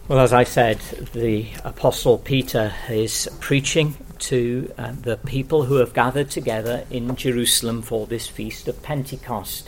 Well, as I said, the Apostle Peter is preaching to the people who have gathered together in Jerusalem for this feast of Pentecost.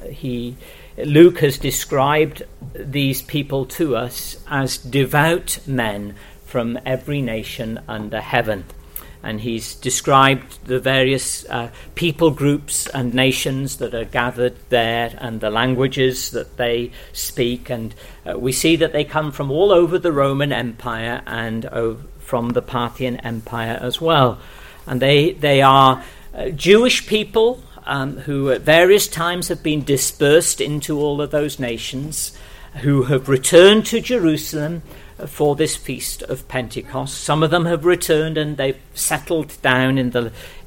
Luke has described these people to us as devout men from every nation under heaven. And he's described the various people groups and nations that are gathered there and the languages that they speak. And we see that they come from all over the Roman Empire and from the Parthian Empire as well. And they are Jewish people who at various times have been dispersed into all of those nations, who have returned to Jerusalem for this feast of Pentecost. Some of them have returned and they've settled down in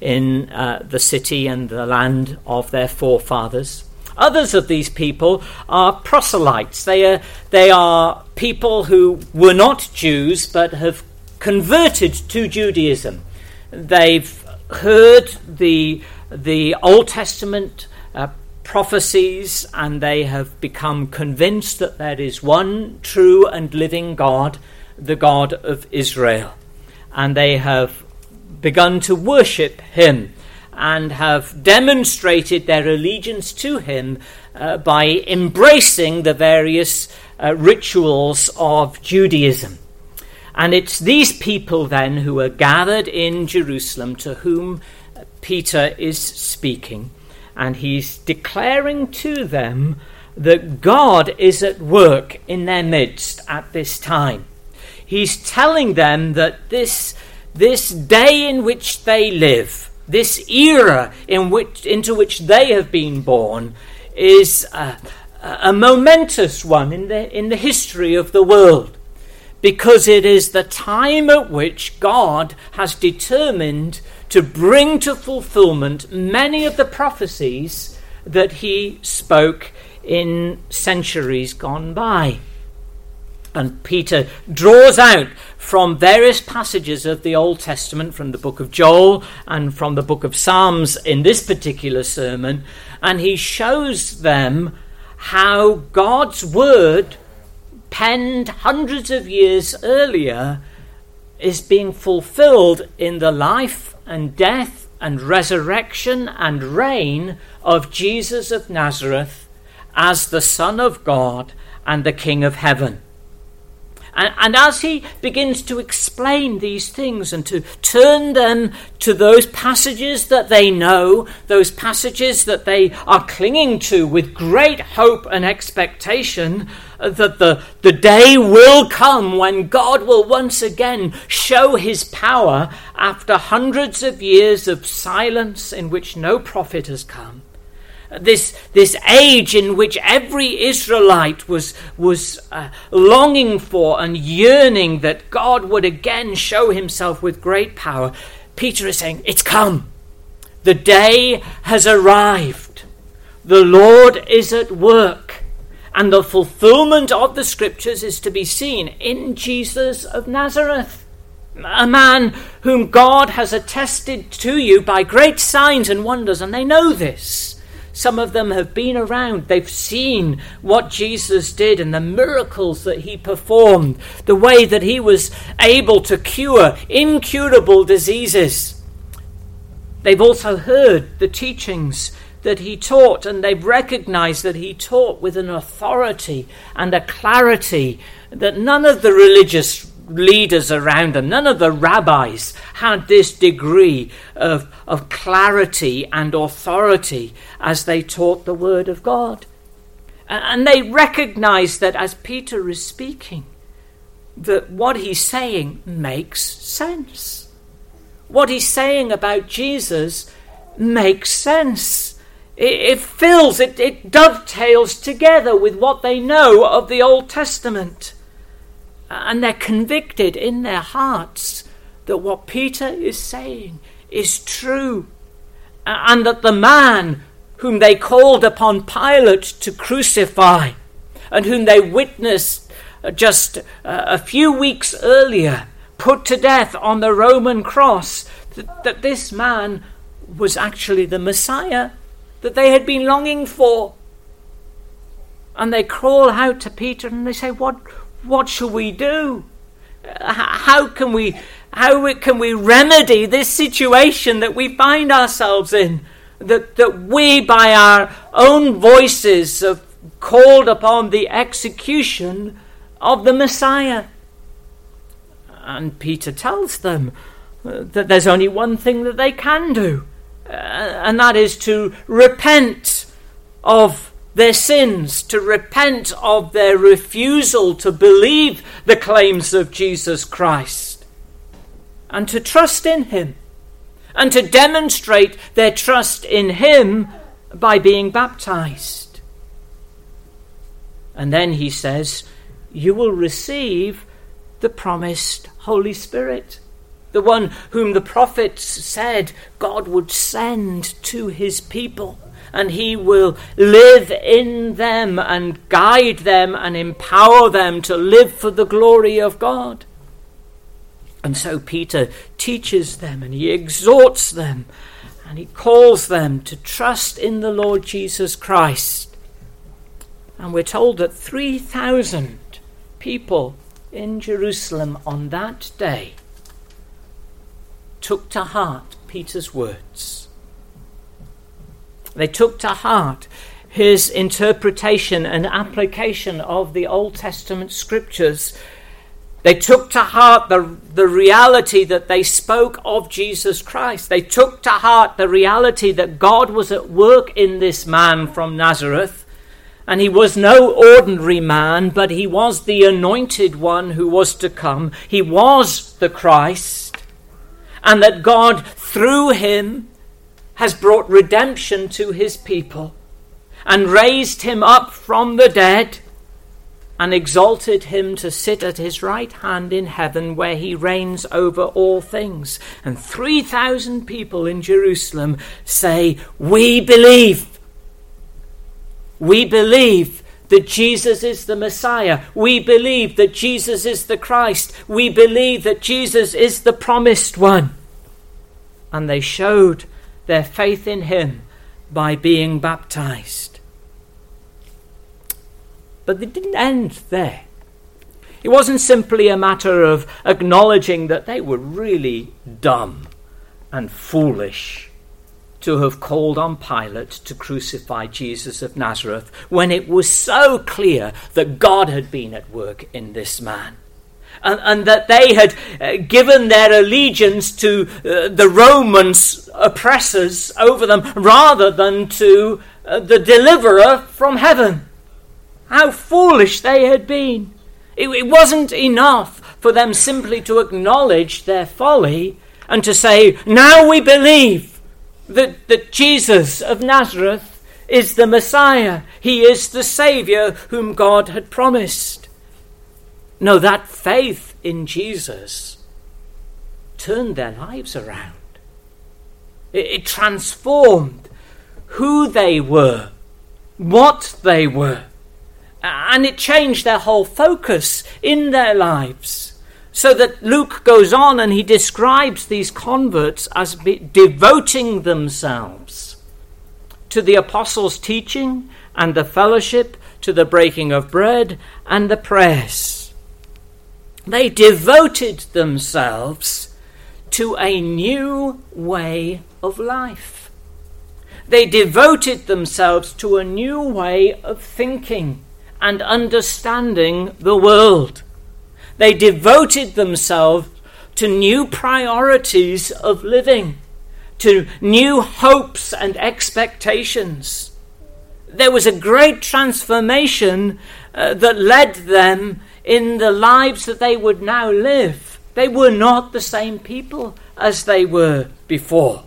the city and the land of their forefathers. Others of these people are proselytes. They are people who were not Jews but have converted to Judaism. They've heard the Old Testament prophecies, and they have become convinced that there is one true and living God, the God of Israel. And they have begun to worship him and have demonstrated their allegiance to him by embracing the various rituals of Judaism. And it's these people then who are gathered in Jerusalem to whom Peter is speaking. And he's declaring to them that God is at work in their midst at this time. He's telling them that this day in which they live, this era into which they have been born, is a momentous one in the history of the world, because it is the time at which God has determined to bring to fulfillment many of the prophecies that he spoke in centuries gone by. And Peter draws out from various passages of the Old Testament, from the book of Joel and from the book of Psalms in this particular sermon, and he shows them how God's word, penned hundreds of years earlier, is being fulfilled in the life and death and resurrection and reign of Jesus of Nazareth as the Son of God and the King of heaven. And as he begins to explain these things and to turn them to those passages that they know, those passages that they are clinging to with great hope and expectation, that the day will come when God will once again show his power after hundreds of years of silence in which no prophet has come. This age in which every Israelite was longing for and yearning that God would again show himself with great power. Peter is saying, it's come. The day has arrived. The Lord is at work. And the fulfillment of the scriptures is to be seen in Jesus of Nazareth, a man whom God has attested to you by great signs and wonders, and they know this. Some of them have been around. They've seen what Jesus did and the miracles that he performed, the way that he was able to cure incurable diseases. They've also heard the teachings that he taught, and they've recognized that he taught with an authority and a clarity that none of the religious leaders around them, none of the rabbis had this degree of clarity and authority as they taught the word of God. And they recognized that as Peter is speaking, that what he's saying makes sense. What he's saying about Jesus makes sense. It fills, it dovetails together with what they know of the Old Testament. And they're convicted in their hearts that what Peter is saying is true. And that the man whom they called upon Pilate to crucify, and whom they witnessed just a few weeks earlier put to death on the Roman cross, that this man was actually the Messiah that they had been longing for. And they crawl out to Peter and they say, What What shall we do? How can we remedy this situation that we find ourselves in? That we, by our own voices, have called upon the execution of the Messiah. And Peter tells them that there's only one thing that they can do, and that is to repent of their sins, to repent of their refusal to believe the claims of Jesus Christ, and to trust in him, and to demonstrate their trust in him by being baptized. And then he says, you will receive the promised Holy Spirit, the one whom the prophets said God would send to his people, and he will live in them and guide them and empower them to live for the glory of God. And so Peter teaches them, and he exhorts them, and he calls them to trust in the Lord Jesus Christ. And we're told that 3,000 people in Jerusalem on that day took to heart Peter's words. They took to heart his interpretation and application of the Old Testament scriptures. They took to heart the reality that they spoke of Jesus Christ. They took to heart the reality that God was at work in this man from Nazareth. And he was no ordinary man, but he was the anointed one who was to come. He was the Christ. And that God, through him, has brought redemption to his people and raised him up from the dead and exalted him to sit at his right hand in heaven, where he reigns over all things. And 3,000 people in Jerusalem say, we believe. We believe that Jesus is the Messiah. We believe that Jesus is the Christ. We believe that Jesus is the promised one. And they showed their faith in him by being baptized. But it didn't end there. It wasn't simply a matter of acknowledging that they were really dumb and foolish to have called on Pilate to crucify Jesus of Nazareth when it was so clear that God had been at work in this man. And that they had given their allegiance to the Romans oppressors over them rather than to the deliverer from heaven. How foolish they had been. It wasn't enough for them simply to acknowledge their folly and to say, now we believe that Jesus of Nazareth is the Messiah. He is the Saviour whom God had promised. No, that faith in Jesus turned their lives around. It transformed who they were, what they were, and it changed their whole focus in their lives. So that Luke goes on and he describes these converts as devoting themselves to the apostles' teaching and the fellowship, to the breaking of bread and the prayers. They devoted themselves to a new way of life. They devoted themselves to a new way of thinking and understanding the world. They devoted themselves to new priorities of living, to new hopes and expectations. There was a great transformation that led them in the lives that they would now live. They were not the same people as they were before.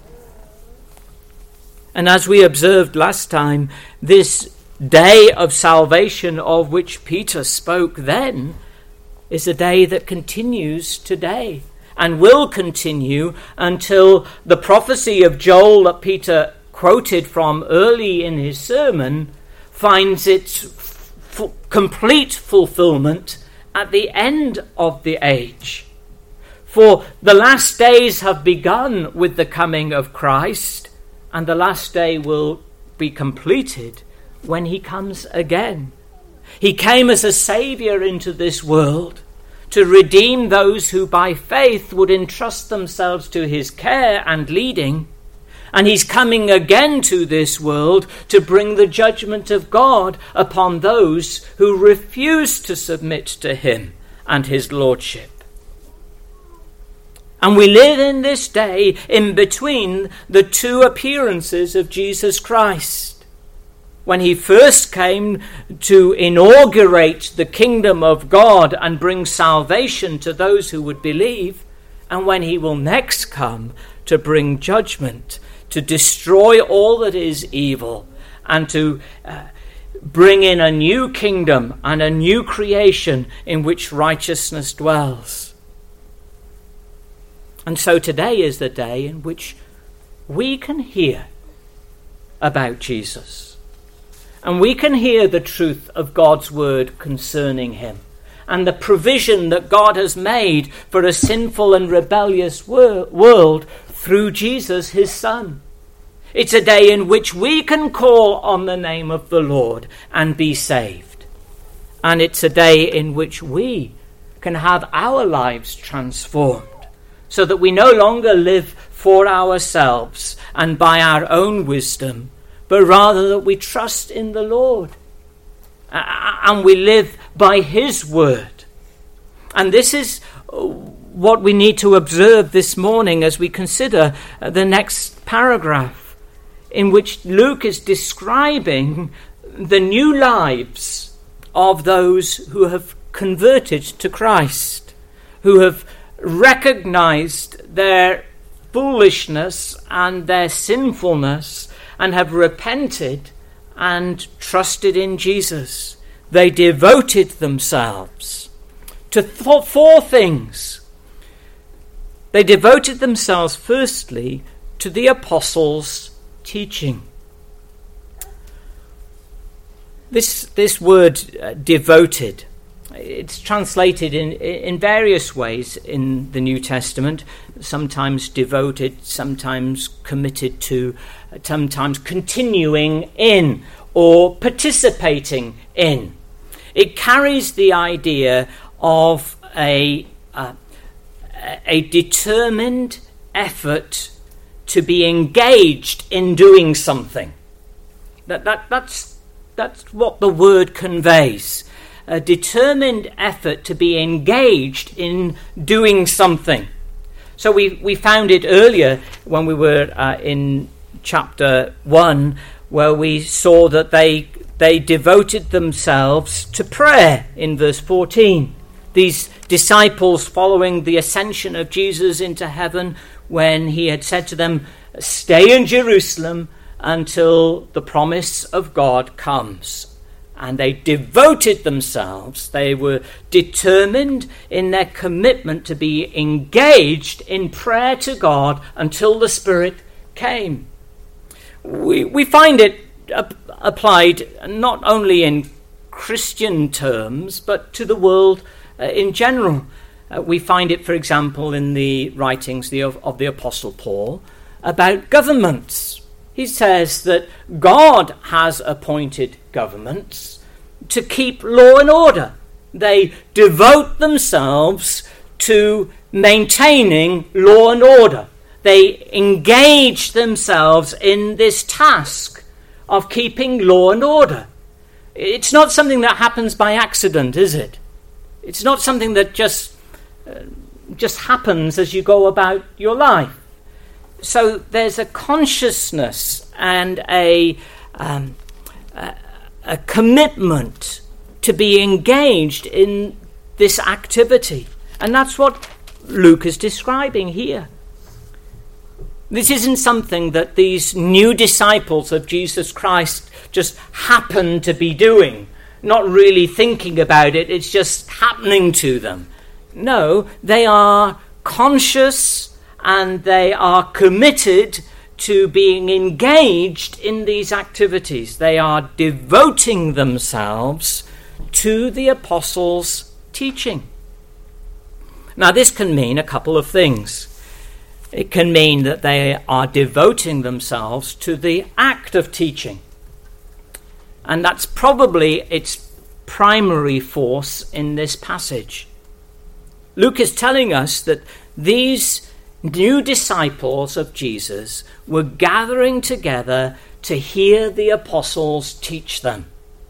And as we observed last time, this day of salvation of which Peter spoke then is a day that continues today and will continue until the prophecy of Joel that Peter quoted from early in his sermon finds its complete fulfillment at the end of the age. For the last days have begun with the coming of Christ, and the last day will be completed when he comes again. He came as a saviour into this world to redeem those who by faith would entrust themselves to his care and leading. And he's coming again to this world to bring the judgment of God upon those who refuse to submit to him and his lordship. And we live in this day in between the two appearances of Jesus Christ. When he first came to inaugurate the kingdom of God and bring salvation to those who would believe, and when he will next come to bring judgment, to destroy all that is evil, and to bring in a new kingdom and a new creation in which righteousness dwells. And so today is the day in which we can hear about Jesus. And we can hear the truth of God's word concerning him, and the provision that God has made for a sinful and rebellious world through Jesus, his Son. It's a day in which we can call on the name of the Lord and be saved. And it's a day in which we can have our lives transformed, so that we no longer live for ourselves and by our own wisdom, but rather that we trust in the Lord and we live by his word. And this is what we need to observe this morning as we consider the next paragraph, in which Luke is describing the new lives of those who have converted to Christ, who have recognized their foolishness and their sinfulness and have repented and trusted in Jesus. They devoted themselves to four things. They devoted themselves, firstly, to the apostles' teaching. This word devoted, it's translated in various ways in the New Testament, sometimes devoted, sometimes committed to, sometimes continuing in or participating in. It carries the idea of a determined effort to be engaged in doing something. That's what the word conveys. A determined effort to be engaged in doing something. So we found it earlier when we were in chapter 1, where we saw that they devoted themselves to prayer in verse 14. These disciples, following the ascension of Jesus into heaven, when he had said to them, "Stay in Jerusalem until the promise of God comes." And they devoted themselves. They were determined in their commitment to be engaged in prayer to God until the Spirit came. We find it applied not only in Christian terms, but to the world in general. We find it, for example, in the writings of the Apostle Paul about governments. He says that God has appointed governments to keep law and order. They devote themselves to maintaining law and order. They engage themselves in this task of keeping law and order. It's not something that happens by accident, is it? It's not something that just happens as you go about your life. So there's a consciousness and a commitment to be engaged in this activity. And that's what Luke is describing here. This isn't something that these new disciples of Jesus Christ just happen to be doing, not really thinking about it, it's just happening to them. No, they are conscious and they are committed to being engaged in these activities. They are devoting themselves to the apostles' teaching. Now, this can mean a couple of things. It can mean that they are devoting themselves to the act of teaching. And that's probably its primary force in this passage. Luke is telling us that these new disciples of Jesus were gathering together to hear the apostles teach them.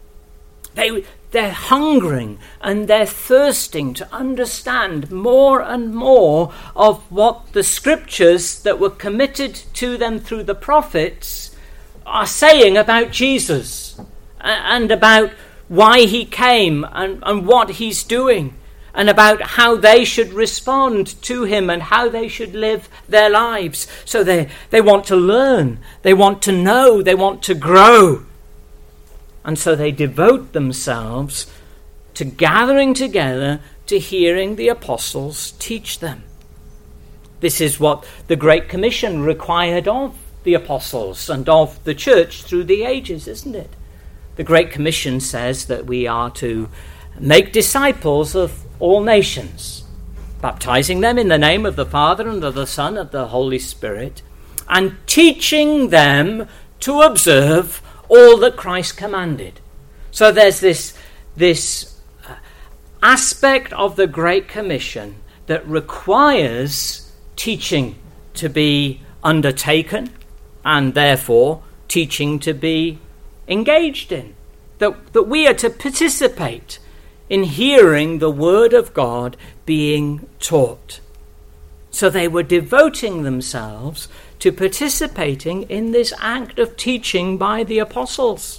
They're hungering and they're thirsting to understand more and more of what the scriptures that were committed to them through the prophets are saying about Jesus and about why he came and what he's doing, and about how they should respond to him and how they should live their lives. So they want to learn, they want to know, they want to grow. And so they devote themselves to gathering together to hearing the apostles teach them. This is what the Great Commission required of the apostles and of the church through the ages, isn't it? The Great Commission says that we are to make disciples of all nations, baptizing them in the name of the Father and of the Son and of the Holy Spirit, and teaching them to observe all that Christ commanded. So there's this aspect of the Great Commission that requires teaching to be undertaken, and therefore teaching to be engaged in, that we are to participate in hearing the word of God being taught. So they were devoting themselves to participating in this act of teaching by the apostles.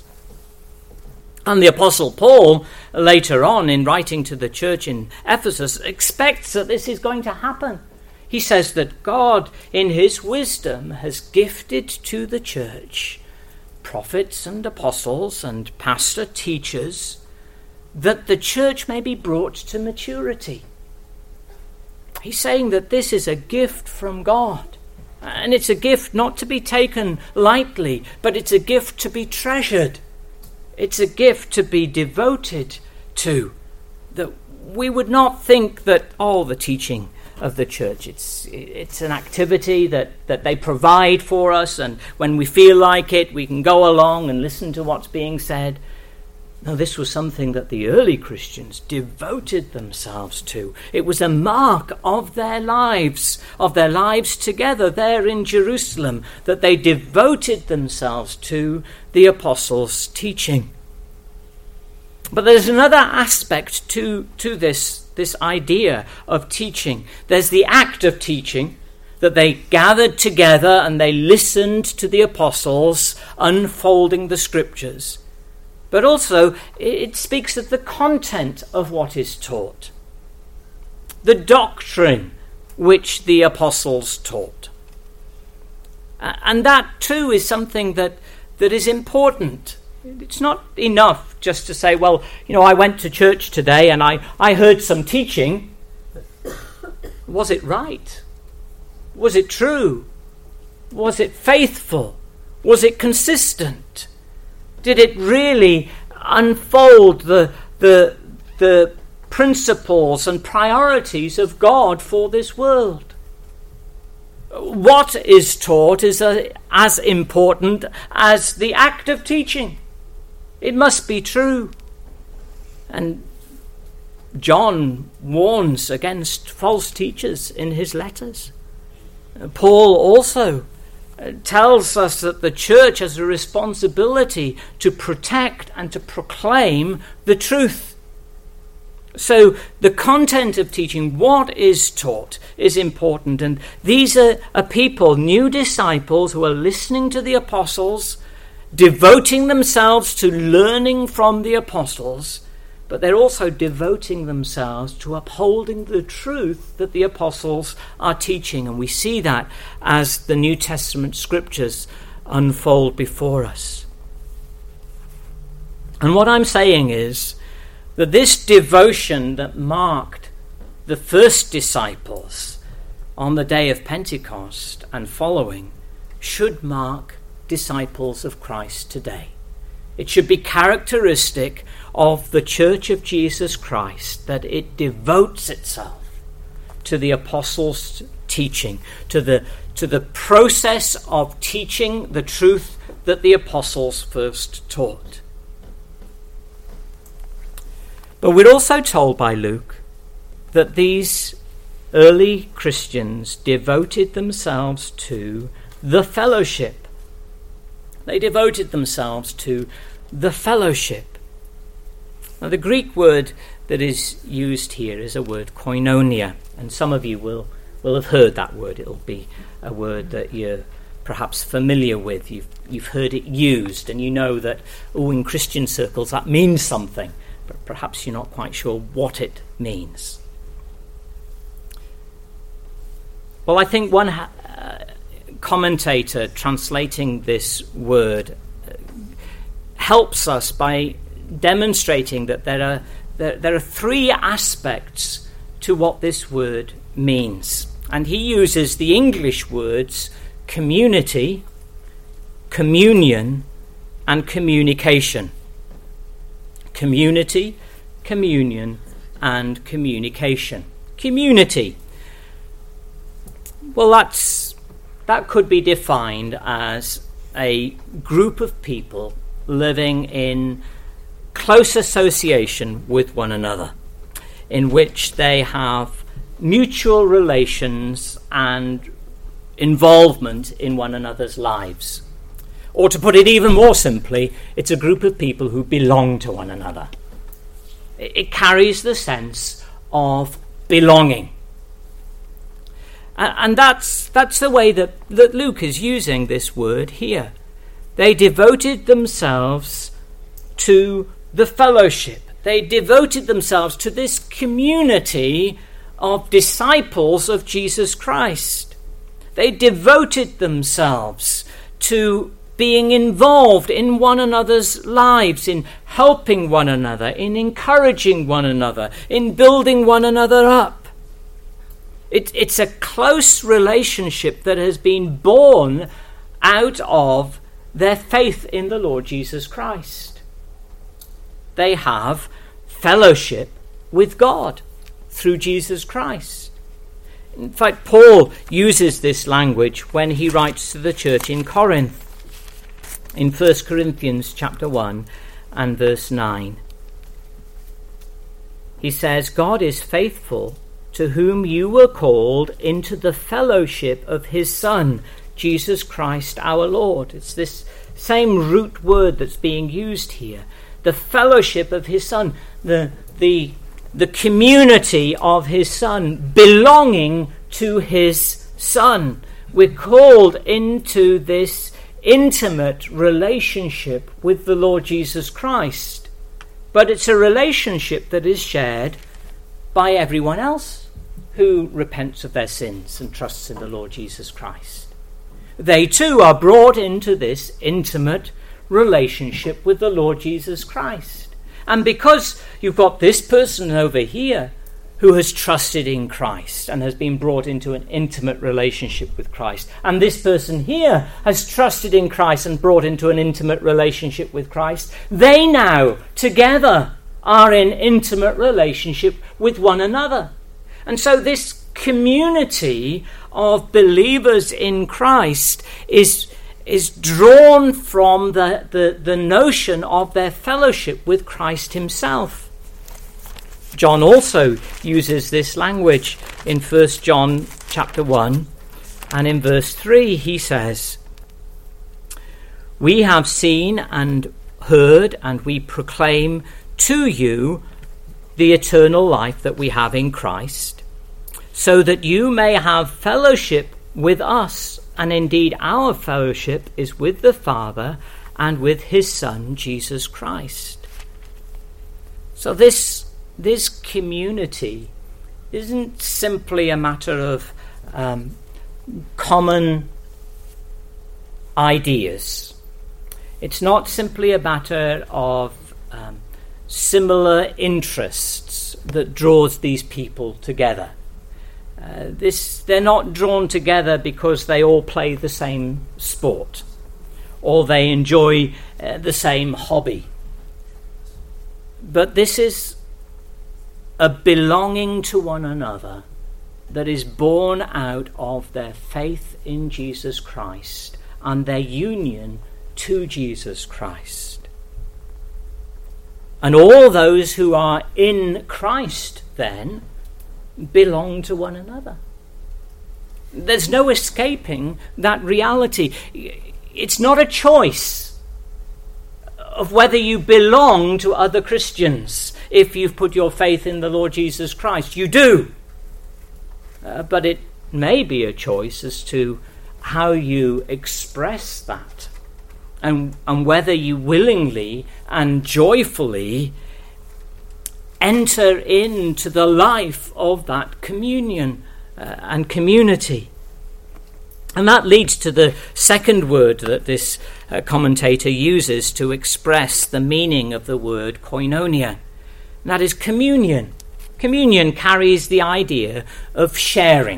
And the Apostle Paul, later on in writing to the church in Ephesus, expects that this is going to happen. He says that God, in his wisdom, has gifted to the church prophets and apostles and pastor teachers, that the church may be brought to maturity. He's saying that this is a gift from God. And it's a gift not to be taken lightly, but it's a gift to be treasured. It's a gift to be devoted to. That we would not think that, the teaching of the church, it's an activity that they provide for us, and when we feel like it, we can go along and listen to what's being said. No, this was something that the early Christians devoted themselves to. It was a mark of their lives together there in Jerusalem, that they devoted themselves to the apostles' teaching. But there's another aspect to this idea of teaching. There's the act of teaching, that they gathered together and they listened to the apostles unfolding the scriptures. But also, it speaks of the content of what is taught, the doctrine which the apostles taught. And that too is something that is important. It's not enough just to say, I went to church today and I heard some teaching. Was it right? Was it true? Was it faithful? Was it consistent? Did it really unfold the principles and priorities of God for this world? What is taught is as important as the act of teaching. It must be true. And John warns against false teachers in his letters. Paul also tells us that the church has a responsibility to protect and to proclaim the truth. So the content of teaching, what is taught, is important. And these are people, new disciples, who are listening to the apostles, devoting themselves to learning from the apostles, but they're also devoting themselves to upholding the truth that the apostles are teaching. And we see that as the New Testament scriptures unfold before us. And what I'm saying is that this devotion that marked the first disciples on the day of Pentecost and following should mark disciples of Christ today. It should be characteristic of the Church of Jesus Christ that it devotes itself to the apostles' teaching, to the process of teaching the truth that the apostles first taught. But we're also told by Luke that these early Christians devoted themselves to the fellowship. They devoted themselves to the fellowship. Now, the Greek word that is used here is a word koinonia, and some of you will have heard that word. It'll be a word that you're perhaps familiar with. You've heard it used, and you know that, in Christian circles that means something, but perhaps you're not quite sure what it means. Well, I think one commentator translating this word helps us by demonstrating that there are three aspects to what this word means. And he uses the English words community, communion, and communication. Community, communion, and communication. Community. Well, that could be defined as a group of people living in close association with one another, in which they have mutual relations and involvement in one another's lives. Or to put it even more simply, it's a group of people who belong to one another. It carries the sense of belonging. And that's the way that Luke is using this word here. They devoted themselves to the fellowship. They devoted themselves to this community of disciples of Jesus Christ. They devoted themselves to being involved in one another's lives, in helping one another, in encouraging one another, in building one another up. It's a close relationship that has been born out of their faith in the Lord Jesus Christ. They have fellowship with God through Jesus Christ. In fact, Paul uses this language when he writes to the church in Corinth, in 1 Corinthians chapter 1 and verse 9. He says, God is faithful, to whom you were called into the fellowship of his Son, Jesus Christ our Lord. It's this same root word that's being used here. The fellowship of his Son, the community of his Son, belonging to his Son. We're called into this intimate relationship with the Lord Jesus Christ. But it's a relationship that is shared by everyone else who repents of their sins and trusts in the Lord Jesus Christ. They too are brought into this intimate relationship with the Lord Jesus Christ. And because you've got this person over here who has trusted in Christ and has been brought into an intimate relationship with Christ, and this person here has trusted in Christ and brought into an intimate relationship with Christ, they now together are in intimate relationship with one another. And so this community of believers in Christ is drawn from the notion of their fellowship with Christ himself. John also uses this language in 1 John chapter 1, and in verse 3 he says, "We have seen and heard, and we proclaim to you the eternal life that we have in Christ, so that you may have fellowship with us, and indeed our fellowship is with the Father and with his Son, Jesus Christ." So this community isn't simply a matter of common ideas. It's not simply a matter of similar interests that draws these people together. They're not drawn together because they all play the same sport or they enjoy the same hobby. But this is a belonging to one another that is born out of their faith in Jesus Christ and their union to Jesus Christ. And all those who are in Christ then belong to one another. There's no escaping that reality. It's not a choice of whether you belong to other Christians if you've put your faith in the Lord Jesus Christ. You do. But it may be a choice as to how you express that, and whether you willingly and joyfully enter into the life of that communion and community. And that leads to the second word that this commentator uses to express the meaning of the word koinonia. And that is communion. Communion carries the idea of sharing.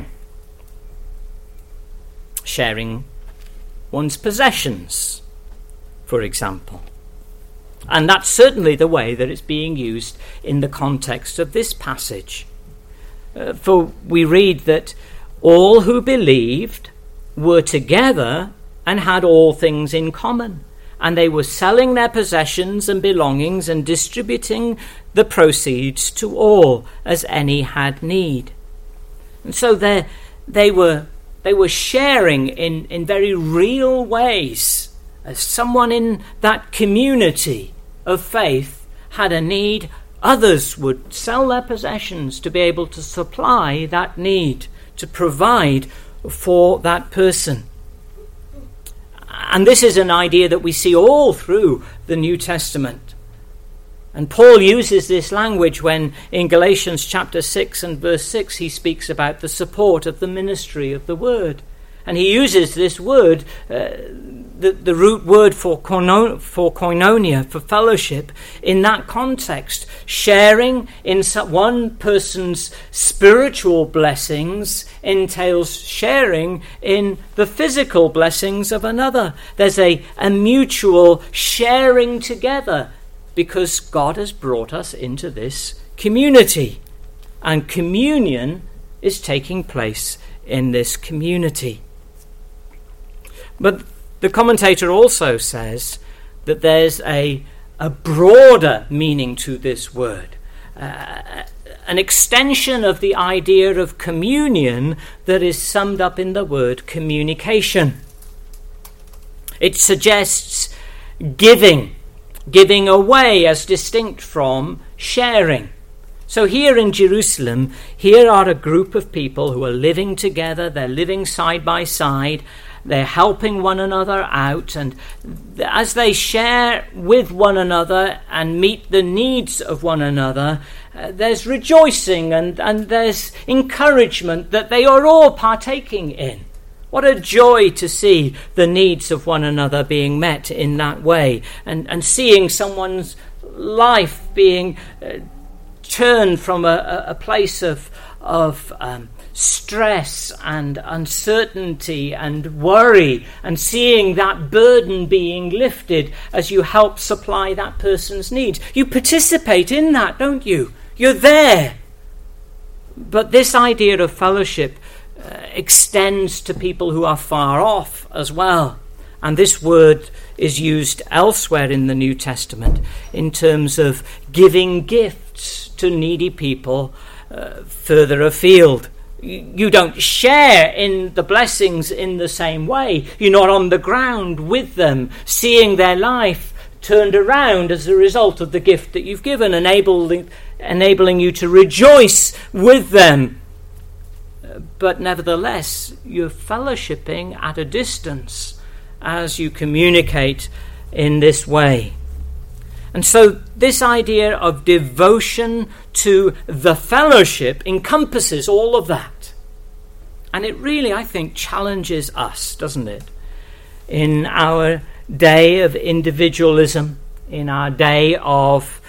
Sharing one's possessions, for example. And that's certainly the way that it's being used in the context of this passage. For we read that all who believed were together and had all things in common, and they were selling their possessions and belongings and distributing the proceeds to all as any had need. And so they were sharing in very real ways. As someone in that community of faith had a need, others would sell their possessions to be able to supply that need, to provide for that person. And this is an idea that we see all through the New Testament. And Paul uses this language when in Galatians chapter 6 and verse 6 he speaks about the support of the ministry of the word. And he uses this word, the root word for koinonia, for fellowship, in that context. Sharing in one person's spiritual blessings entails sharing in the physical blessings of another. There's a mutual sharing together because God has brought us into this community. And communion is taking place in this community. But the commentator also says that there's a broader meaning to this word, an extension of the idea of communion that is summed up in the word communication. It suggests giving away as distinct from sharing. So here in Jerusalem, here are a group of people who are living together, they're living side by side, they're helping one another out, and as they share with one another and meet the needs of one another, there's rejoicing and there's encouragement that they are all partaking in. What a joy to see the needs of one another being met in that way, and seeing someone's life being turned from a place of stress and uncertainty and worry, and seeing that burden being lifted as you help supply that person's needs. You participate in that, don't you? You're there. But this idea of fellowship extends to people who are far off as well. And this word is used elsewhere in the New Testament in terms of giving gifts to needy people further afield. You don't share in the blessings in the same way. You're not on the ground with them, seeing their life turned around as a result of the gift that you've given, enabling you to rejoice with them. But nevertheless, you're fellowshipping at a distance as you communicate in this way. And so this idea of devotion to the fellowship encompasses all of that. And it really, I think, challenges us, doesn't it? In our day of individualism, in our day of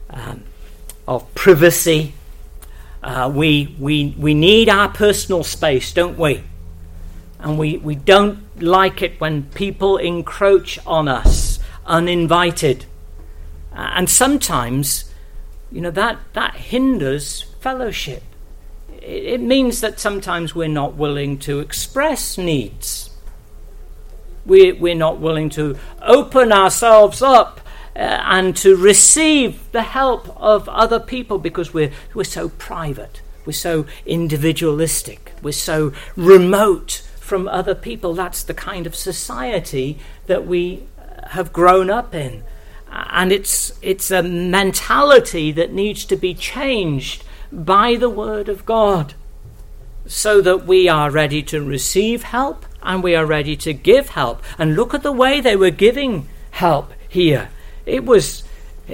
privacy, we need our personal space, don't we? And we don't like it when people encroach on us uninvited. And sometimes, that hinders fellowship. It means that sometimes we're not willing to express needs. We're not willing to open ourselves up and to receive the help of other people, because we're so private, we're so individualistic, we're so remote from other people. That's the kind of society that we have grown up in. And it's a mentality that needs to be changed by the Word of God, so that we are ready to receive help and we are ready to give help. And look at the way they were giving help here. It was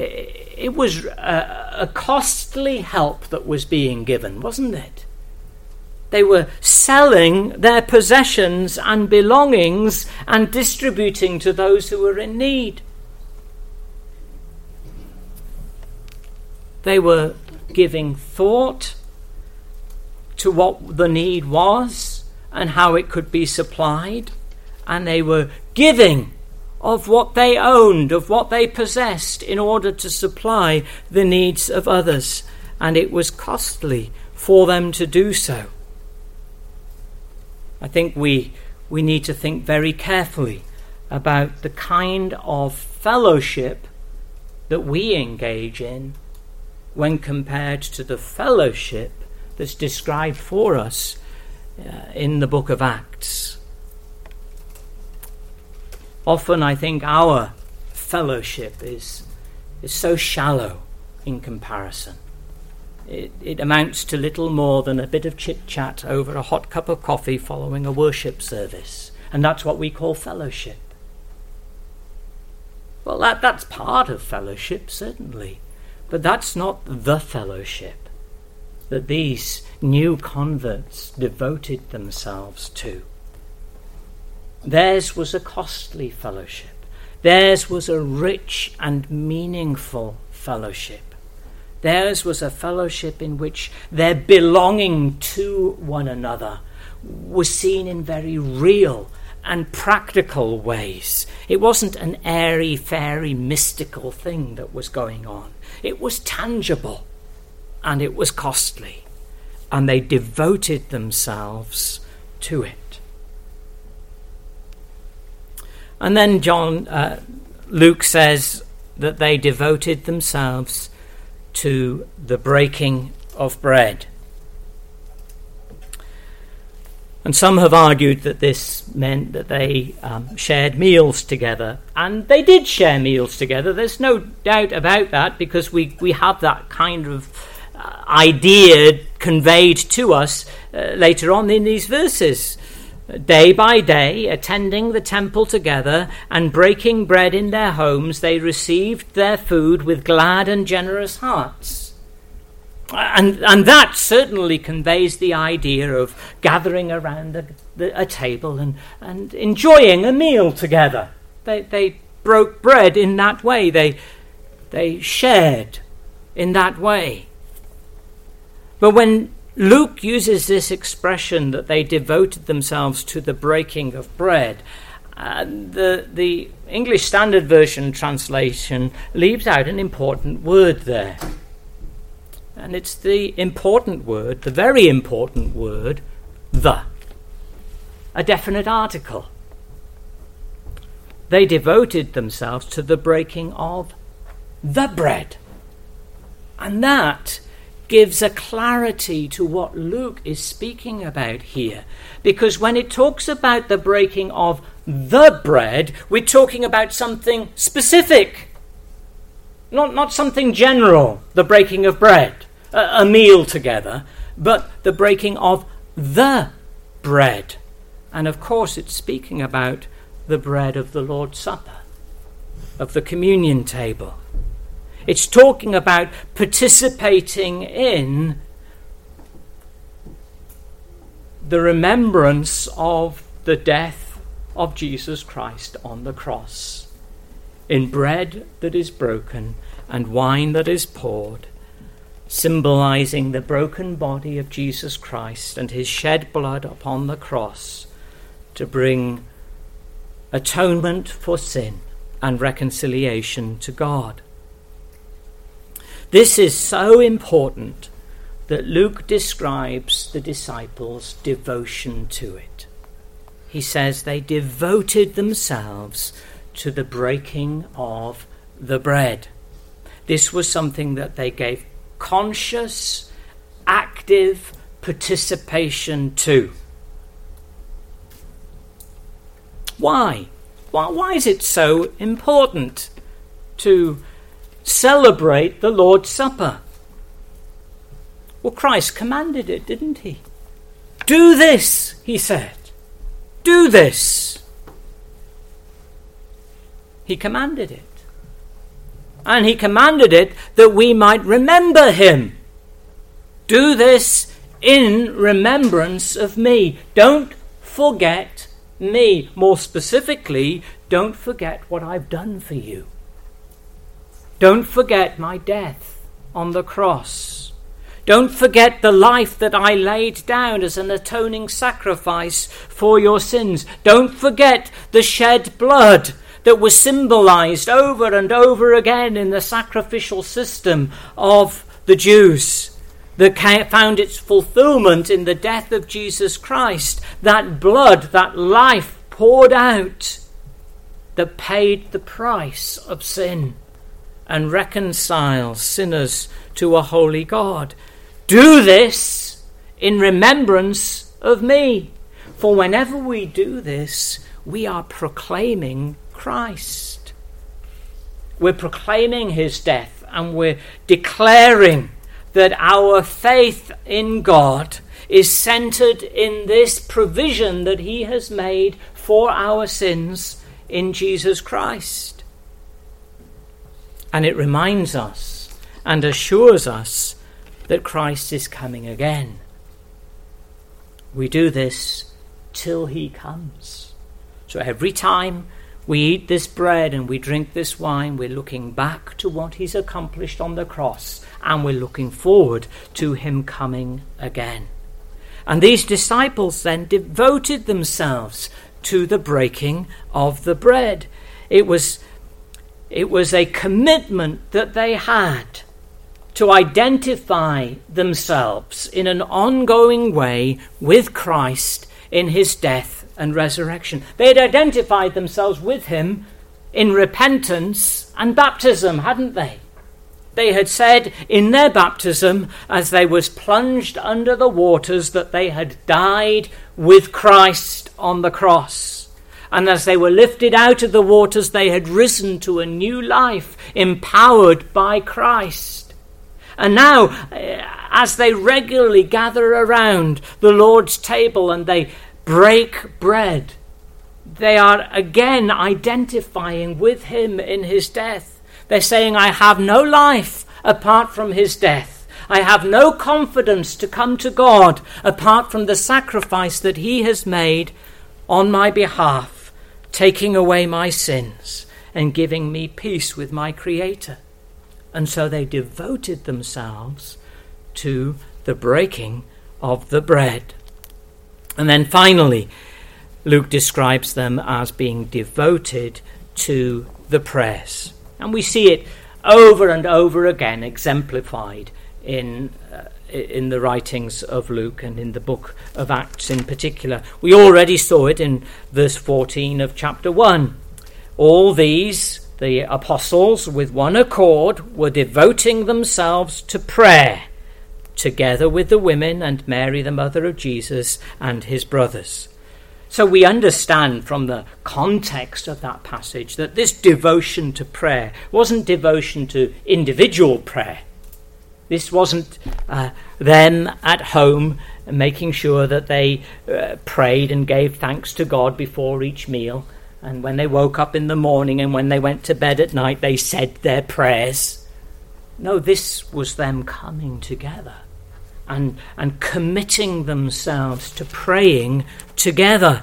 a costly help that was being given, wasn't it? They were selling their possessions and belongings and distributing to those who were in need. They were giving thought to what the need was and how it could be supplied, and they were giving of what they owned, of what they possessed, in order to supply the needs of others, and it was costly for them to do so. I think we need to think very carefully about the kind of fellowship that we engage in when compared to the fellowship that's described for us in the book of Acts. Often I think our fellowship is so shallow in comparison. It amounts to little more than a bit of chit-chat over a hot cup of coffee following a worship service. And that's what we call fellowship. Well, that's part of fellowship, certainly. But that's not the fellowship that these new converts devoted themselves to. Theirs was a costly fellowship. Theirs was a rich and meaningful fellowship. Theirs was a fellowship in which their belonging to one another was seen in very real and practical ways. It wasn't an airy-fairy mystical thing that was going on. It was tangible and it was costly, and they devoted themselves to it. And then Luke says that they devoted themselves to the breaking of bread. And some have argued that this meant that they shared meals together. And they did share meals together. There's no doubt about that, because we have that kind of idea conveyed to us later on in these verses. Day by day, attending the temple together and breaking bread in their homes, they received their food with glad and generous hearts. And that certainly conveys the idea of gathering around a table and enjoying a meal together. They broke bread in that way. They shared in that way. But when Luke uses this expression that they devoted themselves to the breaking of bread, the English Standard Version translation leaves out an important word there. And it's the important word, the very important word, the. A definite article. They devoted themselves to the breaking of the bread. And that gives a clarity to what Luke is speaking about here. Because when it talks about the breaking of the bread, we're talking about something specific. Not something general, the breaking of bread, a meal together, but the breaking of the bread. And of course it's speaking about the bread of the Lord's Supper, of the communion table. It's talking about participating in the remembrance of the death of Jesus Christ on the cross, in bread that is broken and wine that is poured, symbolizing the broken body of Jesus Christ and his shed blood upon the cross to bring atonement for sin and reconciliation to God. This is so important that Luke describes the disciples' devotion to it. He says they devoted themselves to the breaking of the bread. This was something that they gave conscious, active participation to. Why? Why is it so important to celebrate the Lord's Supper? Well, Christ commanded it, didn't he? Do this, he said. Do this. He commanded it. And he commanded it that we might remember him. Do this in remembrance of me. Don't forget me. More specifically, don't forget what I've done for you. Don't forget my death on the cross. Don't forget the life that I laid down as an atoning sacrifice for your sins. Don't forget the shed blood that was symbolized over and over again in the sacrificial system of the Jews, that found its fulfillment in the death of Jesus Christ. That blood, that life poured out, that paid the price of sin and reconciles sinners to a holy God. Do this in remembrance of me. For whenever we do this, we are proclaiming Christ. We're proclaiming his death, and we're declaring that our faith in God is centered in this provision that he has made for our sins in Jesus Christ. And it reminds us and assures us that Christ is coming again. We do this till he comes. So every time we eat this bread and we drink this wine, we're looking back to what he's accomplished on the cross, and we're looking forward to him coming again. And these disciples then devoted themselves to the breaking of the bread. It was a commitment that they had to identify themselves in an ongoing way with Christ in his death and resurrection. They had identified themselves with him in repentance and baptism, hadn't they? They had said in their baptism, as they was plunged under the waters, that they had died with Christ on the cross. And as they were lifted out of the waters, they had risen to a new life, empowered by Christ. And now, as they regularly gather around the Lord's table and they break bread, they are again identifying with him in his death. They're saying, I have no life apart from his death. I have no confidence to come to God apart from the sacrifice that he has made on my behalf, taking away my sins and giving me peace with my Creator. And so they devoted themselves to the breaking of the bread. And then finally, Luke describes them as being devoted to the prayers. And we see it over and over again exemplified in the writings of Luke and in the book of Acts in particular. We already saw it in verse 14 of chapter 1. All these, the apostles, with one accord, were devoting themselves to prayer, together with the women and Mary, the mother of Jesus, and his brothers. So we understand from the context of that passage that this devotion to prayer wasn't devotion to individual prayer. This wasn't them at home making sure that they prayed and gave thanks to God before each meal. And when they woke up in the morning and when they went to bed at night, they said their prayers. No, this was them coming together and committing themselves to praying together.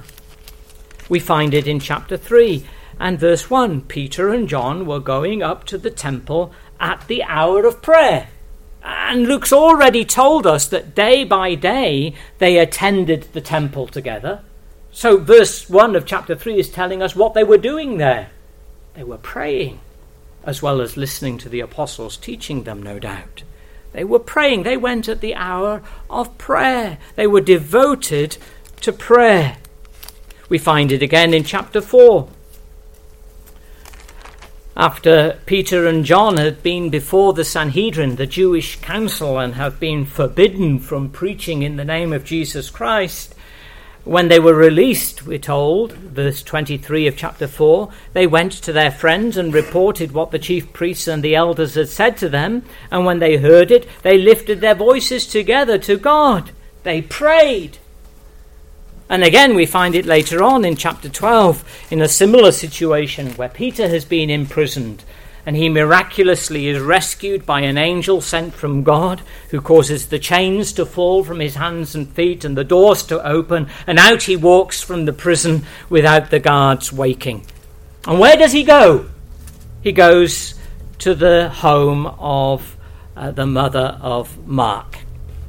We find it in chapter 3 and verse 1. Peter and John were going up to the temple at the hour of prayer. And Luke's already told us that day by day they attended the temple together. So verse 1 of chapter 3 is telling us what they were doing there. They were praying, as well as listening to the apostles teaching them, no doubt. They were praying. They went at the hour of prayer. They were devoted to prayer. We find it again in chapter 4. After Peter and John had been before the Sanhedrin, the Jewish council, and have been forbidden from preaching in the name of Jesus Christ, when they were released, we're told, verse 23 of chapter 4, they went to their friends and reported what the chief priests and the elders had said to them. And when they heard it, they lifted their voices together to God. They prayed. And again, we find it later on in chapter 12 in a similar situation where Peter has been imprisoned and he miraculously is rescued by an angel sent from God who causes the chains to fall from his hands and feet and the doors to open, and out he walks from the prison without the guards waking. And where does he go? He goes to the home of the mother of Mark.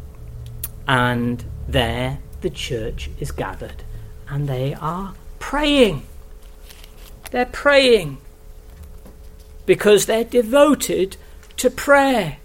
And there the church is gathered and they are praying. They're praying because they're devoted to prayer.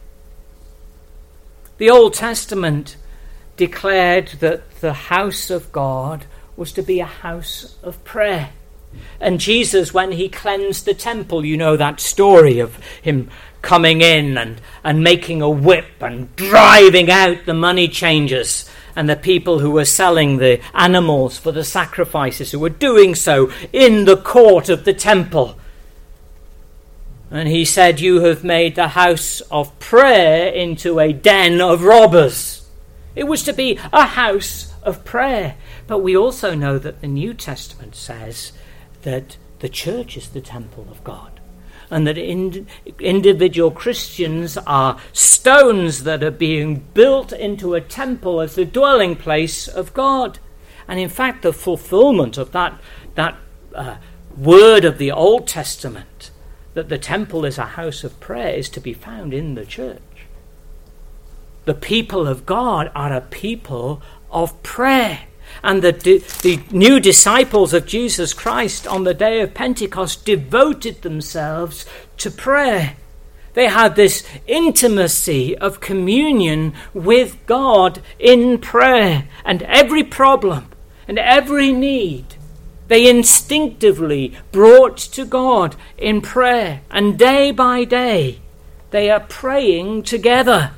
The Old Testament declared that the house of God was to be a house of prayer. And Jesus, when he cleansed the temple, you know that story of him coming in and making a whip and driving out the money changers and the people who were selling the animals for the sacrifices, who were doing so in the court of the temple. And he said, "You have made the house of prayer into a den of robbers." It was to be a house of prayer. But we also know that the New Testament says that the church is the temple of God, and that individual Christians are stones that are being built into a temple as the dwelling place of God. And in fact, the fulfillment of that word of the Old Testament, that the temple is a house of prayer, is to be found in the church. The people of God are a people of prayer. And the new disciples of Jesus Christ on the day of Pentecost devoted themselves to prayer. They had this intimacy of communion with God in prayer, and every problem and every need they instinctively brought to God in prayer, and day by day they are praying together.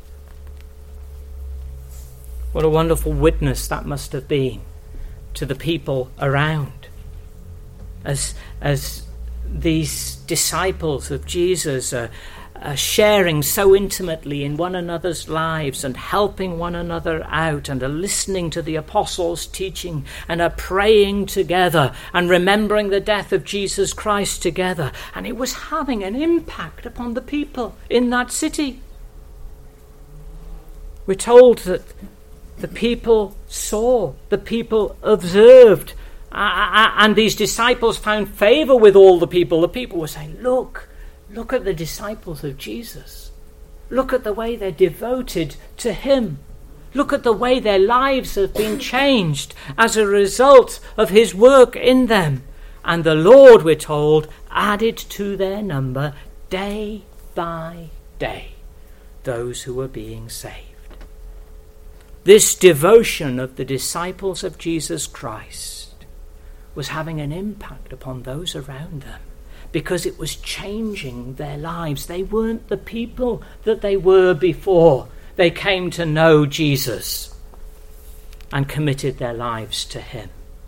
What a wonderful witness that must have been to the people around. As these disciples of Jesus are sharing so intimately in one another's lives and helping one another out, and are listening to the apostles' teaching and are praying together and remembering the death of Jesus Christ together. And it was having an impact upon the people in that city. We're told that the people saw, the people observed, and these disciples found favor with all the people. The people were saying, look at the disciples of Jesus. Look at the way they're devoted to him. Look at the way their lives have been changed as a result of his work in them. And the Lord, we're told, added to their number day by day those who were being saved. This devotion of the disciples of Jesus Christ was having an impact upon those around them, because it was changing their lives. They weren't the people that they were before they came to know Jesus and committed their lives to him.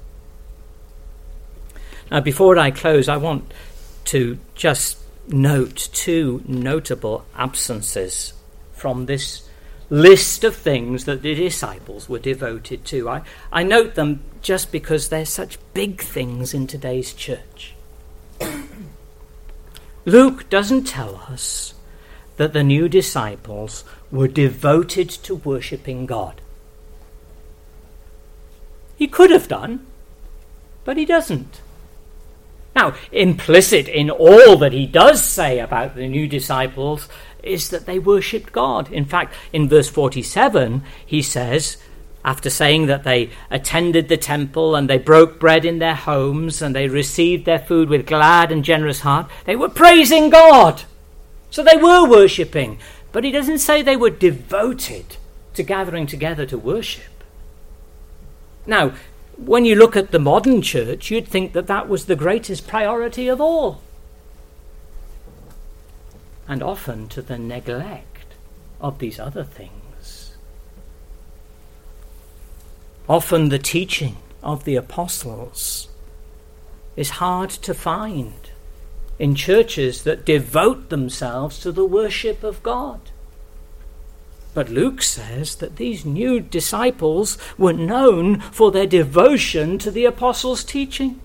Now, before I close, I want to just note two notable absences from this list of things that the disciples were devoted to. I note them just because they're such big things in today's church. Luke doesn't tell us that the new disciples were devoted to worshipping God. He could have done, but he doesn't. Now, implicit in all that he does say about the new disciples is that they worshipped God. In fact, in verse 47, he says, after saying that they attended the temple and they broke bread in their homes and they received their food with glad and generous heart, they were praising God. So they were worshipping. But he doesn't say they were devoted to gathering together to worship. Now, when you look at the modern church, you'd think that that was the greatest priority of all. and often to the neglect of these other things. Often the teaching of the apostles is hard to find in churches that devote themselves to the worship of God. But Luke says that these new disciples were known for their devotion to the apostles' teaching.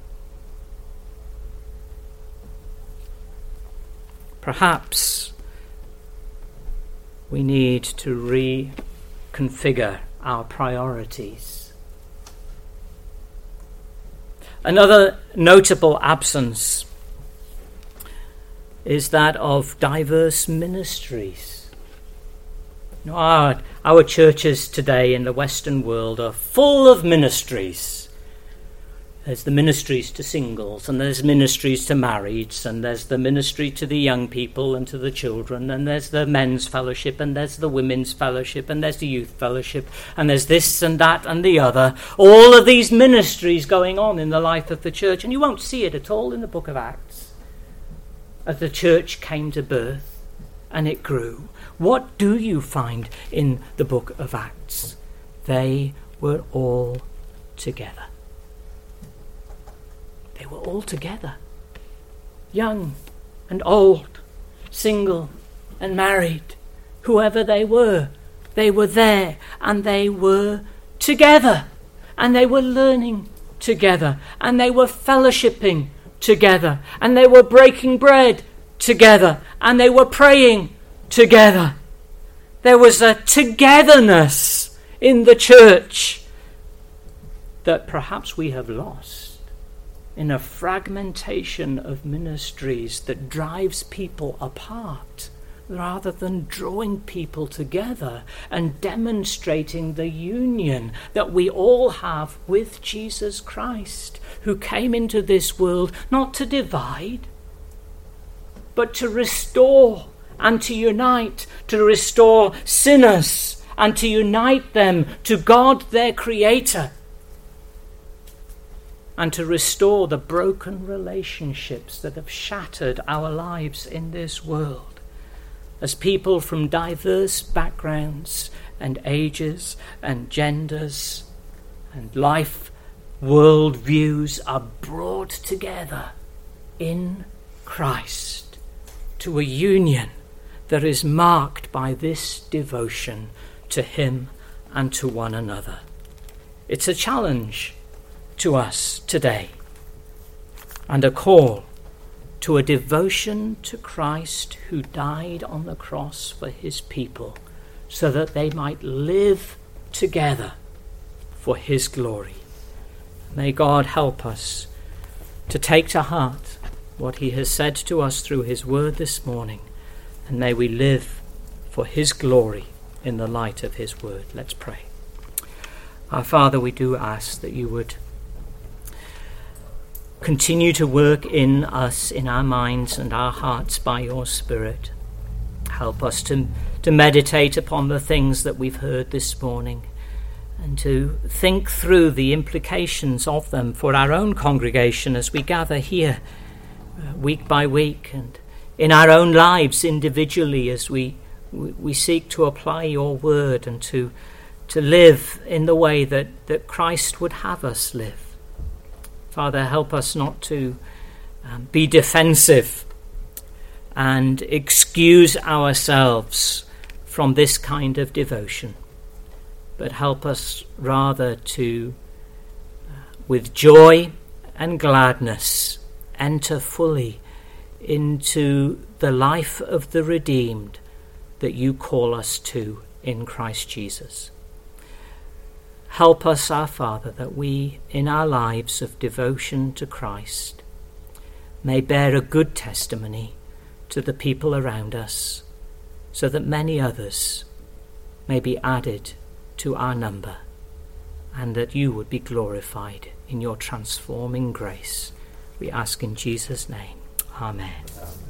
Perhaps we need to reconfigure our priorities. Another notable absence is that of diverse ministries. Our churches today in the Western world are full of ministries. There's the ministries to singles, and there's ministries to marrieds, and there's the ministry to the young people and to the children, and there's the men's fellowship, and there's the women's fellowship, and there's the youth fellowship, and there's this and that and the other. All of these ministries going on in the life of the church, and you won't see it at all in the book of Acts. As the church came to birth and it grew, what do you find in the book of Acts? They were all together. They were all together. Young and old, single and married, whoever they were there, and they were together, and they were learning together, and they were fellowshipping together, and they were breaking bread together, and they were praying together. There was a togetherness in the church that perhaps we have lost in a fragmentation of ministries that drives people apart rather than drawing people together and demonstrating the union that we all have with Jesus Christ, who came into this world not to divide, but to restore and to unite, to restore sinners and to unite them to God, their Creator, and to restore the broken relationships that have shattered our lives in this world, as people from diverse backgrounds and ages and genders and life worldviews are brought together in Christ to a union that is marked by this devotion to Him and to one another. It's a challenge to us today, and a call to a devotion to Christ, who died on the cross for His people so that they might live together for His glory. May God help us to take to heart what He has said to us through His word this morning, and may we live for His glory in the light of His word. Let's pray. Our Father, we do ask that you would continue to work in us, in our minds and our hearts by your Spirit. Help us to meditate upon the things that we've heard this morning and to think through the implications of them for our own congregation as we gather here week by week, and in our own lives individually as we seek to apply your word and to live in the way that Christ would have us live. Father, help us not to be defensive and excuse ourselves from this kind of devotion, but help us rather to, with joy and gladness, enter fully into the life of the redeemed that you call us to in Christ Jesus. Help us, our Father, that we, in our lives of devotion to Christ, may bear a good testimony to the people around us, so that many others may be added to our number, and that you would be glorified in your transforming grace. We ask in Jesus' name. Amen.